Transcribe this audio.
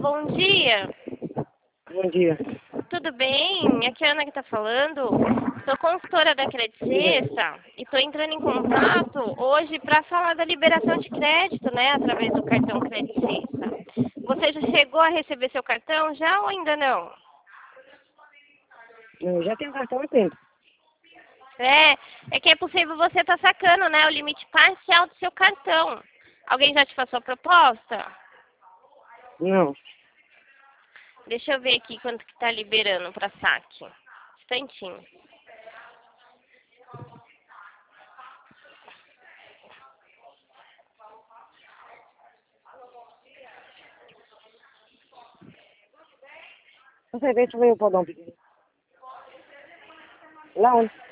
bom dia. Bom dia. Tudo bem? Aqui é a Ana que tá falando. Sou consultora da Credit Sexta e estou entrando em contato hoje para falar da liberação de crédito, né, através do cartão Credit Sexta. Você já chegou a receber seu cartão já ou ainda não? Eu já tenho cartão há tempo. É que é possível você estar sacando, né, o limite parcial do seu cartão. Alguém já te passou a proposta? Não. Deixa eu ver aqui quanto que tá liberando para saque. Instantinho. Você vê se veio o podão pequeno. Lá onde?